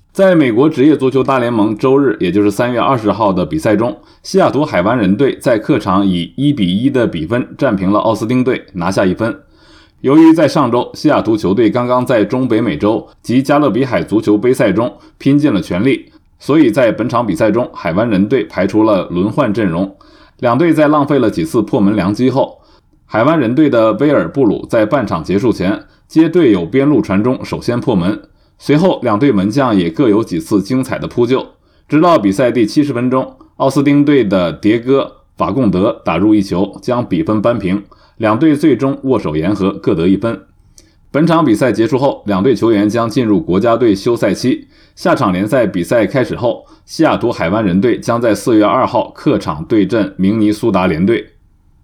在美国职业足球大联盟周日，也就是3月20号的比赛中，西雅图海湾人队在客场以1-1的比分战平了奥斯汀队，拿下1分。由于在上周西雅图球队刚刚在中北美洲及加勒比海足球杯赛中拼尽了全力，所以在本场比赛中海湾人队排出了轮换阵容。两队在浪费了几次破门良机后，海湾人队的威尔布鲁在半场结束前接队友边路传中首先破门，随后两队门将也各有几次精彩的扑救，直到比赛第70分钟，奥斯汀队的迭戈法贡德打入一球，将比分扳平，两队最终握手言和，各得1分。本场比赛结束后，两队球员将进入国家队休赛期。下场联赛比赛开始后，西雅图海湾人队将在4月2号客场对阵明尼苏达联队。